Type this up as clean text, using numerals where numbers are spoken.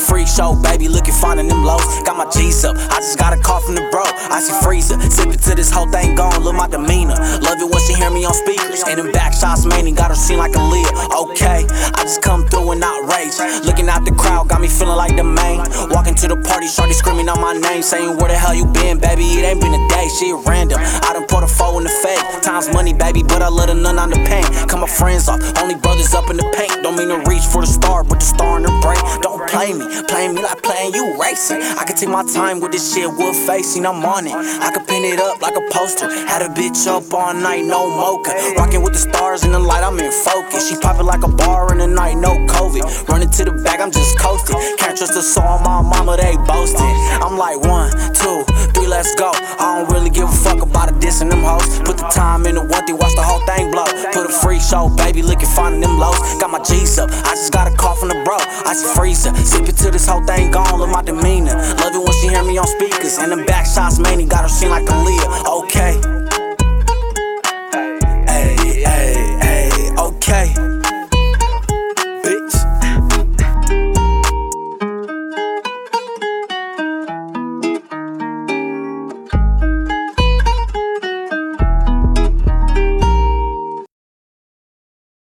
freak show, baby, looking fine in them lows. Got my G's up, I just got a call from the bro. I see Freezer, sipping till this whole thing gone. Look my demeanor, love it when she hear me on speakers. And them back shots, man, got her seen like a Leah. Okay, I just come through and outrage. Looking out the crowd, got me feeling like the main. Walking to the party, shorty screaming out my name, saying where the hell you been, baby? It ain't been a day, shit random. I done put a foe in the fake. Time's money, baby, but I let a none on the pain. Cut my friends off, only brothers up in the paint. Don't mean to reach for the star, but the star in the brain. Don't play me like playing you racing. I can take my time with this shit, wood facing, I'm on it. I can pin it up like a poster. Had a bitch up all night, no mocha. Rocking with the stars in the light, I'm in focus. She popping like a bar in the night, no COVID. Running to the back, I'm just coasting. Can't trust the soul, my mama, they boasting. I'm like 1, 2, 3, let's go. I don't really give a fuck about a diss and them hoes. Put the time in the one thing, watch the whole thing blow. Put a free show, baby, looking fine in them lows. Got my G's up, I just got a call from the bro. I see Freezer, sipping till this whole thing gone. Look my demeanor, love it when she hear me on speakers. And them back shots, man, got her seen like a